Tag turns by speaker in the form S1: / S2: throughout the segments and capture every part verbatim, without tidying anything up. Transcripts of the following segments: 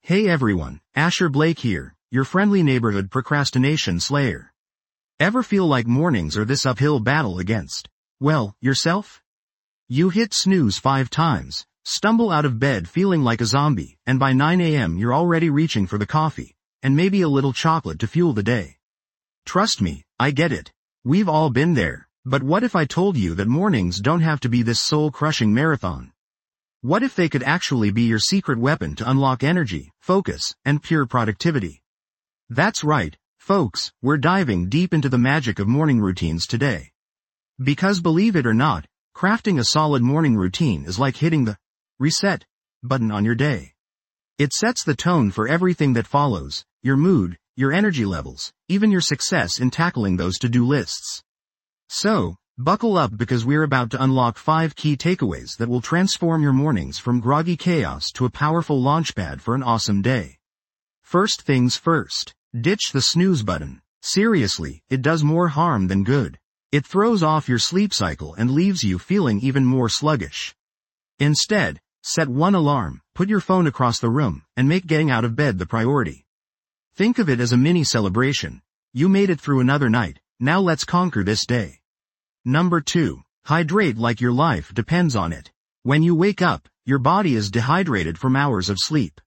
S1: Hey everyone, Asher Blake here, your friendly neighborhood procrastination slayer. Ever feel like mornings are this uphill battle against, well, yourself? You hit snooze five times, stumble out of bed feeling like a zombie, and by nine a m you're already reaching for the coffee, and maybe a little chocolate to fuel the day. Trust me, I get it. We've all been there, but what if I told you that mornings don't have to be this soul-crushing marathon? What if they could actually be your secret weapon to unlock energy, focus, and pure productivity? That's right, folks, we're diving deep into the magic of morning routines today. Because believe it or not, crafting a solid morning routine is like hitting the reset button on your day. It sets the tone for everything that follows, your mood, your energy levels, even your success in tackling those to-do lists. So, buckle up because we're about to unlock five key takeaways that will transform your mornings from groggy chaos to a powerful launchpad for an awesome day. First things first, ditch the snooze button. Seriously, it does more harm than good. It throws off your sleep cycle and leaves you feeling even more sluggish. Instead, set one alarm, put your phone across the room, and make getting out of bed the priority. Think of it as a mini celebration. You made it through another night, now let's conquer this day. Number two, hydrate like your life depends on it. When you wake up, your body is dehydrated from hours of sleep.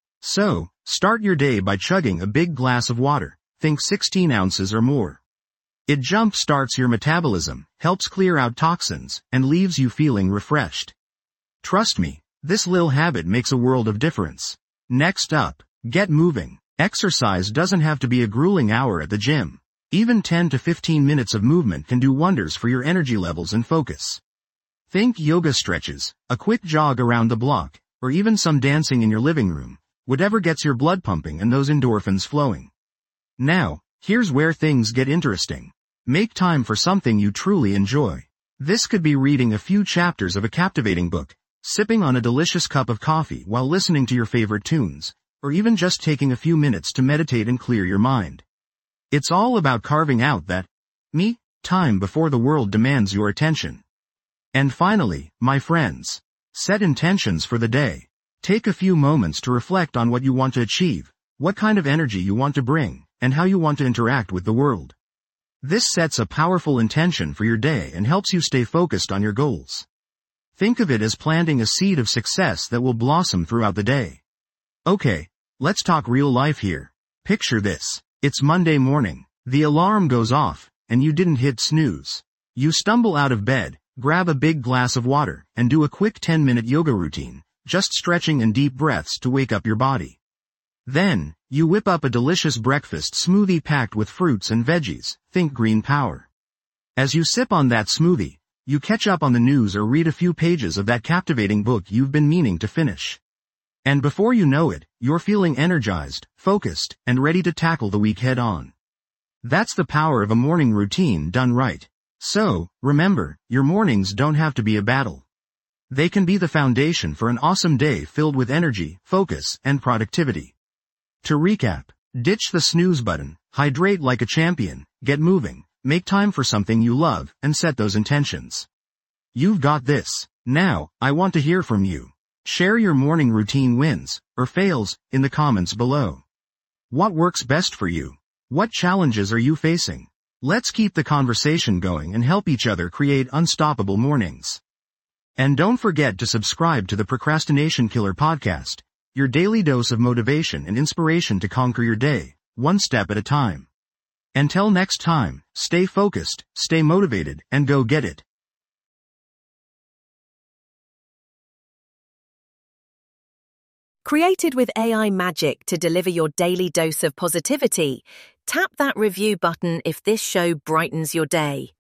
S1: So, start your day by chugging a big glass of water, think sixteen ounces or more. It jump-starts your metabolism, helps clear out toxins, and leaves you feeling refreshed. Trust me, this little habit makes a world of difference. Next up, get moving. Exercise doesn't have to be a grueling hour at the gym. Even ten to fifteen minutes of movement can do wonders for your energy levels and focus. Think yoga stretches, a quick jog around the block, or even some dancing in your living room, whatever gets your blood pumping and those endorphins flowing. Now, here's where things get interesting. Make time for something you truly enjoy. This could be reading a few chapters of a captivating book, sipping on a delicious cup of coffee while listening to your favorite tunes, or even just taking a few minutes to meditate and clear your mind. It's all about carving out that me time before the world demands your attention. And finally, my friends, set intentions for the day. Take a few moments to reflect on what you want to achieve, what kind of energy you want to bring, and how you want to interact with the world. This sets a powerful intention for your day and helps you stay focused on your goals. Think of it as planting a seed of success that will blossom throughout the day. Okay, let's talk real life here. Picture this. It's Monday morning, the alarm goes off, and you didn't hit snooze. You stumble out of bed, grab a big glass of water, and do a quick ten minute yoga routine, just stretching and deep breaths to wake up your body. Then, you whip up a delicious breakfast smoothie packed with fruits and veggies, think green power. As you sip on that smoothie, you catch up on the news or read a few pages of that captivating book you've been meaning to finish. And before you know it, you're feeling energized, focused, and ready to tackle the week head on. That's the power of a morning routine done right. So, remember, your mornings don't have to be a battle. They can be the foundation for an awesome day filled with energy, focus, and productivity. To recap, ditch the snooze button, hydrate like a champion, get moving, make time for something you love, and set those intentions. You've got this. Now, I want to hear from you. Share your morning routine wins, or fails, in the comments below. What works best for you? What challenges are you facing? Let's keep the conversation going and help each other create unstoppable mornings. And don't forget to subscribe to the Procrastination Killer podcast, your daily dose of motivation and inspiration to conquer your day, one step at a time. Until next time, stay focused, stay motivated, and go get it.
S2: Created with A I magic to deliver your daily dose of positivity, tap that review button if this show brightens your day.